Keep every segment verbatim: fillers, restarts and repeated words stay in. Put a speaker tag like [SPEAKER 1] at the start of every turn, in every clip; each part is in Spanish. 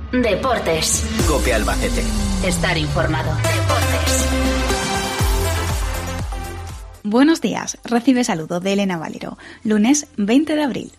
[SPEAKER 1] Deportes.
[SPEAKER 2] COPE Albacete.
[SPEAKER 1] Estar informado. Deportes.
[SPEAKER 3] Buenos días. Recibe saludo de Elena Valero. Lunes veinte de abril.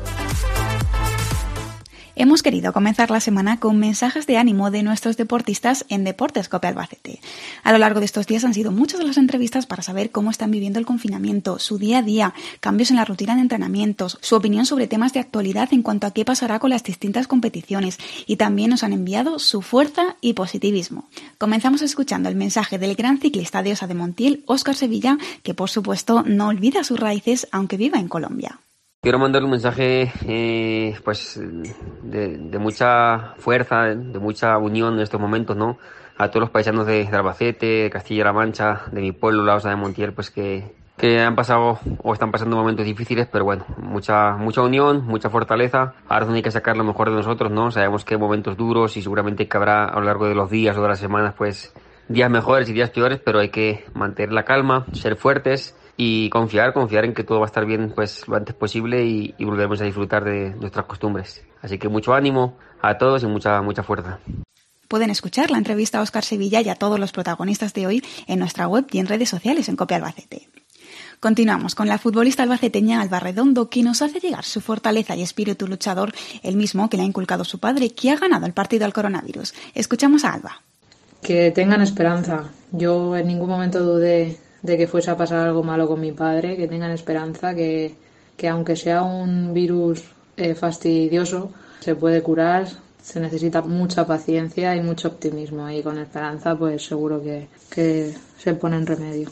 [SPEAKER 3] Hemos querido comenzar la semana con mensajes de ánimo de nuestros deportistas en Deportes COPE Albacete. A lo largo de estos días han sido muchas las entrevistas para saber cómo están viviendo el confinamiento, su día a día, cambios en la rutina de entrenamientos, su opinión sobre temas de actualidad en cuanto a qué pasará con las distintas competiciones, y también nos han enviado su fuerza y positivismo. Comenzamos escuchando el mensaje del gran ciclista de Osa de Montiel, Óscar Sevilla, que por supuesto no olvida sus raíces aunque viva en Colombia.
[SPEAKER 4] Quiero mandar un mensaje eh, pues de, de mucha fuerza, de mucha unión en estos momentos, ¿no? A todos los paisanos de, de Albacete, de Castilla-La Mancha, de mi pueblo, la Osa de Montiel, pues que, que han pasado o están pasando momentos difíciles, pero bueno, mucha mucha unión, mucha fortaleza. Ahora hay que sacar lo mejor de nosotros, ¿no? Sabemos que hay momentos duros y seguramente que habrá a lo largo de los días o de las semanas, pues días mejores y días peores, pero hay que mantener la calma, ser fuertes y confiar, confiar en que todo va a estar bien pues lo antes posible y, y volveremos a disfrutar de nuestras costumbres. Así que mucho ánimo a todos y mucha mucha fuerza.
[SPEAKER 3] Pueden escuchar la entrevista a Óscar Sevilla y a todos los protagonistas de hoy en nuestra web y en redes sociales en COPE Albacete. Continuamos con la futbolista albaceteña Alba Redondo, que nos hace llegar su fortaleza y espíritu luchador, el mismo que le ha inculcado su padre, que ha ganado el partido al coronavirus. Escuchamos a Alba.
[SPEAKER 5] Que tengan esperanza. Yo en ningún momento dudé de que fuese a pasar algo malo con mi padre, que tengan esperanza, que, que aunque sea un virus eh, fastidioso, se puede curar, se necesita mucha paciencia y mucho optimismo, y con esperanza pues seguro que, que se pone en remedio.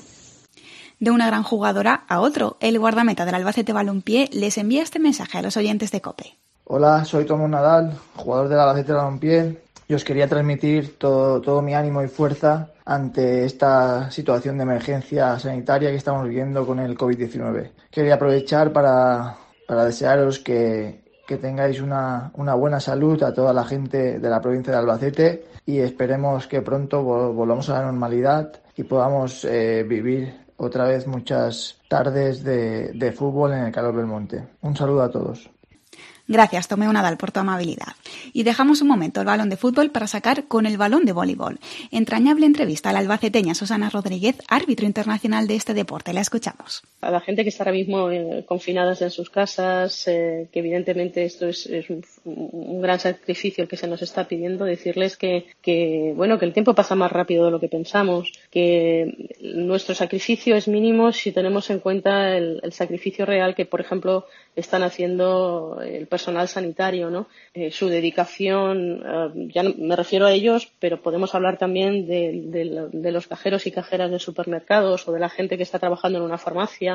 [SPEAKER 3] De una gran jugadora a otro, el guardameta del Albacete Balompié les envía este mensaje a los oyentes de COPE.
[SPEAKER 6] Hola, soy Tomás Nadal, jugador del Albacete Balompié, y os quería transmitir todo, todo mi ánimo y fuerza ante esta situación de emergencia sanitaria que estamos viviendo con el covid diecinueve. Quería aprovechar para, para desearos que, que tengáis una, una buena salud a toda la gente de la provincia de Albacete y esperemos que pronto volvamos a la normalidad y podamos eh, vivir otra vez muchas tardes de, de fútbol en el calor del monte. Un saludo a todos.
[SPEAKER 3] Gracias, Tomeo Nadal, por tu amabilidad. Y dejamos un momento el balón de fútbol para sacar con el balón de voleibol. Entrañable entrevista a la albaceteña Susana Rodríguez, árbitro internacional de este deporte. La escuchamos.
[SPEAKER 7] A la gente que está ahora mismo eh, confinadas en sus casas, eh, que evidentemente esto es, es un, un gran sacrificio el que se nos está pidiendo, decirles que, que, bueno, que el tiempo pasa más rápido de lo que pensamos, que nuestro sacrificio es mínimo si tenemos en cuenta el, el sacrificio real que, por ejemplo, están haciendo el personal sanitario, ¿no? Eh, su dedicación, eh, ya no, me refiero a ellos, pero podemos hablar también de, de, de los cajeros y cajeras de supermercados o de la gente que está trabajando en una farmacia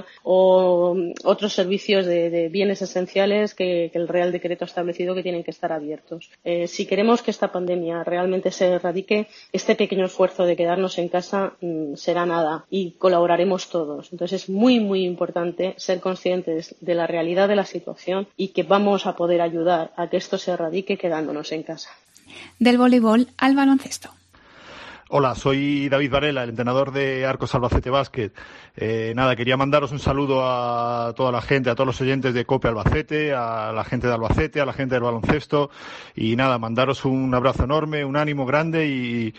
[SPEAKER 7] o otros servicios de, de bienes esenciales que, que el Real Decreto ha establecido que tienen que estar abiertos. Eh, si queremos que esta pandemia realmente se erradique, este pequeño esfuerzo de quedarnos en casa mmm, será nada y colaboraremos todos. Entonces es muy, muy importante ser conscientes de la realidad de la situación y que vamos a poder ayudar a que esto se erradique quedándonos en casa.
[SPEAKER 3] Del voleibol al baloncesto.
[SPEAKER 8] Hola, soy David Varela, el entrenador de Arcos Albacete Básquet. Eh, nada, quería mandaros un saludo a toda la gente, a todos los oyentes de COPE Albacete, a la gente de Albacete, a la gente del baloncesto. Y nada, mandaros un abrazo enorme, un ánimo grande y,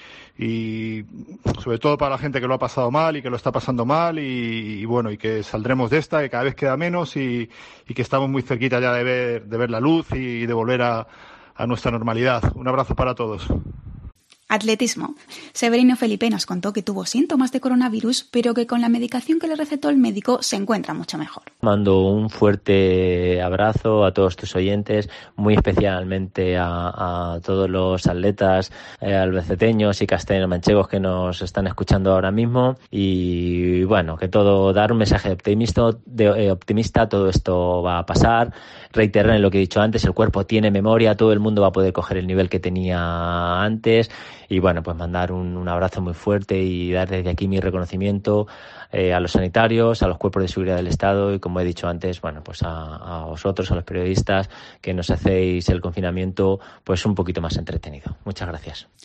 [SPEAKER 8] y sobre todo para la gente que lo ha pasado mal y que lo está pasando mal y, y bueno, y que saldremos de esta, que cada vez queda menos y, y que estamos muy cerquita ya de ver, de ver la luz y de volver a, a nuestra normalidad. Un abrazo para todos.
[SPEAKER 3] Atletismo. Severino Felipe nos contó que tuvo síntomas de coronavirus, pero que con la medicación que le recetó el médico se encuentra mucho mejor.
[SPEAKER 9] Mando un fuerte abrazo a todos tus oyentes, muy especialmente a, a todos los atletas eh, albaceteños y castellano-manchegos que nos están escuchando ahora mismo. Y bueno, que todo, dar un mensaje optimista, de, eh, optimista, todo esto va a pasar. Reiterar en lo que he dicho antes, el cuerpo tiene memoria, todo el mundo va a poder coger el nivel que tenía antes. Y bueno, pues mandar un, un abrazo muy fuerte y dar desde aquí mi reconocimiento eh, a los sanitarios, a los cuerpos de seguridad del Estado y, como he dicho antes, bueno, pues a, a vosotros, a los periodistas, que nos hacéis el confinamiento pues un poquito más entretenido. Muchas gracias.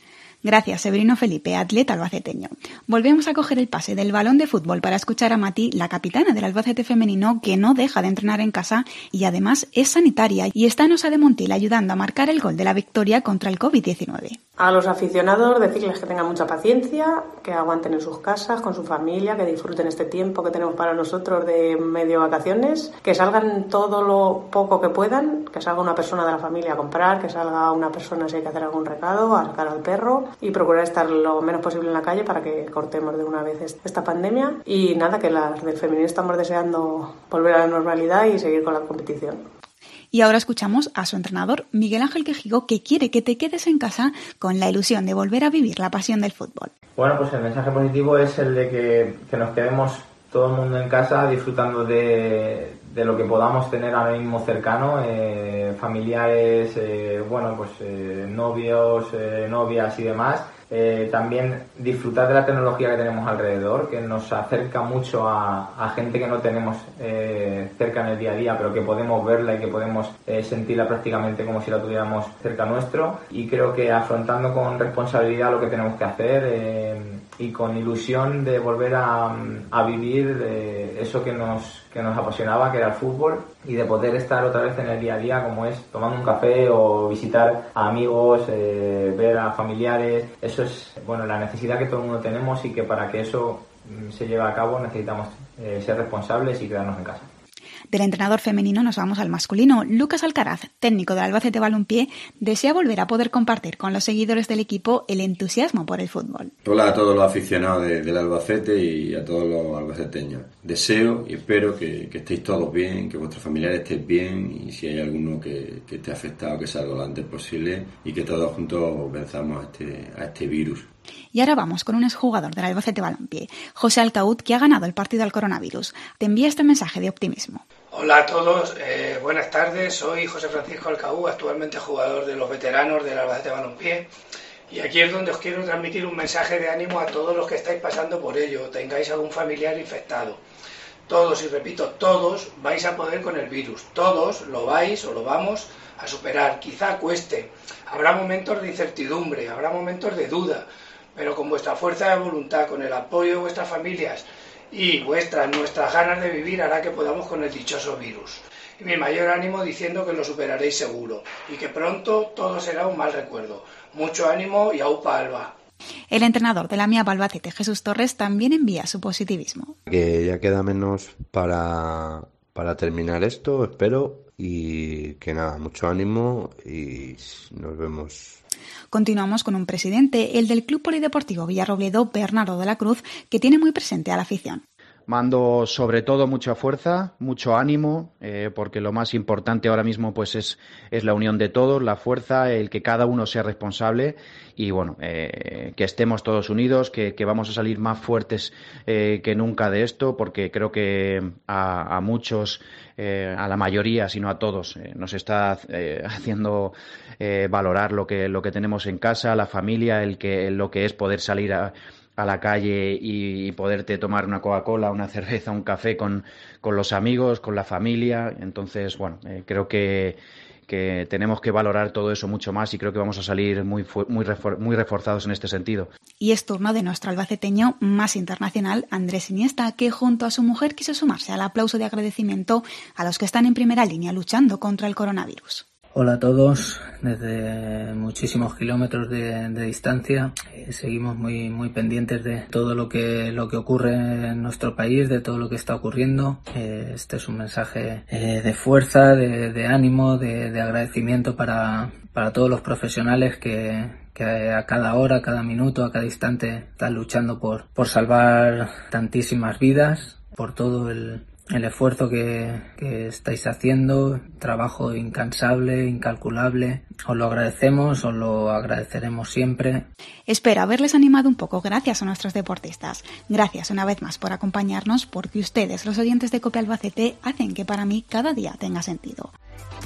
[SPEAKER 3] Gracias, Severino Felipe, atleta albaceteño. Volvemos a coger el pase del balón de fútbol para escuchar a Mati, la capitana del Albacete femenino, que no deja de entrenar en casa y además es sanitaria y está en Osa de Montiel ayudando a marcar el gol de la victoria contra el covid diecinueve.
[SPEAKER 2] A los aficionados decirles que tengan mucha paciencia, que aguanten en sus casas, con su familia, que disfruten este tiempo que tenemos para nosotros de medio vacaciones, que salgan todo lo poco que puedan, que salga una persona de la familia a comprar, que salga una persona si hay que hacer algún recado, a sacar al perro y procurar estar lo menos posible en la calle para que cortemos de una vez esta pandemia. Y nada, que las del femenino estamos deseando volver a la normalidad y seguir con la competición.
[SPEAKER 3] Y ahora escuchamos a su entrenador, Miguel Ángel Quejigo, que quiere que te quedes en casa con la ilusión de volver a vivir la pasión del fútbol.
[SPEAKER 10] Bueno, pues el mensaje positivo es el de que, que nos quedemos todo el mundo en casa disfrutando de, de lo que podamos tener ahora mismo cercano, eh, familiares, eh, bueno, pues eh, novios, eh, novias y demás. Eh, también disfrutar de la tecnología que tenemos alrededor, que nos acerca mucho a, a gente que no tenemos eh, cerca en el día a día, pero que podemos verla y que podemos eh, sentirla prácticamente como si la tuviéramos cerca nuestro. Y creo que afrontando con responsabilidad lo que tenemos que hacer eh, y con ilusión de volver a, a vivir eh, eso que nos, que nos apasionaba, que era el fútbol, y de poder estar otra vez en el día a día, como es tomando un café o visitar a amigos, eh, ver a familiares. Eso es, bueno, la necesidad que todo el mundo tenemos, y que para que eso se lleve a cabo necesitamos eh, ser responsables y quedarnos en casa.
[SPEAKER 3] Del entrenador femenino nos vamos al masculino. Lucas Alcaraz, técnico del Albacete Balompié, desea volver a poder compartir con los seguidores del equipo el entusiasmo por el fútbol.
[SPEAKER 11] Hola a todos los aficionados de, del Albacete y a todos los albaceteños. Deseo y espero que, que estéis todos bien, que vuestros familiares estéis bien, y si hay alguno que, que esté afectado, que salga lo antes posible y que todos juntos venzamos a este, a este virus.
[SPEAKER 3] Y ahora vamos con un exjugador del Albacete Balompié, José Alcaud, que ha ganado el partido al coronavirus. Te envía este mensaje de optimismo.
[SPEAKER 12] Hola a todos, eh, buenas tardes, soy José Francisco Alcaud, actualmente jugador de los veteranos del Albacete Balompié, y aquí es donde os quiero transmitir un mensaje de ánimo a todos los que estáis pasando por ello, tengáis algún familiar infectado. Todos, y repito, todos vais a poder con el virus, todos lo vais o lo vamos a superar, quizá cueste, habrá momentos de incertidumbre, habrá momentos de duda, pero con vuestra fuerza de voluntad, con el apoyo de vuestras familias y vuestras, nuestras ganas de vivir, hará que podamos con el dichoso virus. Y mi mayor ánimo diciendo que lo superaréis seguro y que pronto todo será un mal recuerdo. Mucho ánimo y aupa Alba.
[SPEAKER 3] El entrenador de la Mía Albacete, Jesús Torres, también envía su positivismo.
[SPEAKER 13] Que ya queda menos para, para terminar esto, espero, y que nada, mucho ánimo y nos vemos.
[SPEAKER 3] Continuamos con un presidente, el del Club Polideportivo Villarrobledo, Bernardo de la Cruz, que tiene muy presente a la afición.
[SPEAKER 14] Mando sobre todo mucha fuerza, mucho ánimo, eh, porque lo más importante ahora mismo pues es, es la unión de todos, la fuerza, el que cada uno sea responsable y bueno, eh, que estemos todos unidos, que, que vamos a salir más fuertes eh, que nunca de esto, porque creo que a, a muchos, eh, a la mayoría, sino a todos, eh, nos está eh, haciendo eh, valorar lo que, lo que tenemos en casa, la familia, el que, lo que es poder salir a a la calle y poderte tomar una Coca-Cola, una cerveza, un café con, con los amigos, con la familia. Entonces, bueno, eh, creo que, que tenemos que valorar todo eso mucho más y creo que vamos a salir muy, muy, refor- muy reforzados en este sentido.
[SPEAKER 3] Y es turno de nuestro albaceteño más internacional, Andrés Iniesta, que junto a su mujer quiso sumarse al aplauso de agradecimiento a los que están en primera línea luchando contra el coronavirus.
[SPEAKER 15] Hola a todos, desde muchísimos kilómetros de, de distancia eh, seguimos muy muy pendientes de todo lo que lo que ocurre en nuestro país, de todo lo que está ocurriendo. Eh, este es un mensaje eh, de fuerza, de, de ánimo, de, de agradecimiento para, para todos los profesionales que, que a cada hora, a cada minuto, a cada instante están luchando por, por salvar tantísimas vidas, por todo el el esfuerzo que, que estáis haciendo, trabajo incansable, incalculable. Os lo agradecemos, os lo agradeceremos siempre.
[SPEAKER 3] Espero haberles animado un poco gracias a nuestros deportistas. Gracias una vez más por acompañarnos, porque ustedes, los oyentes de COPE Albacete, hacen que para mí cada día tenga sentido.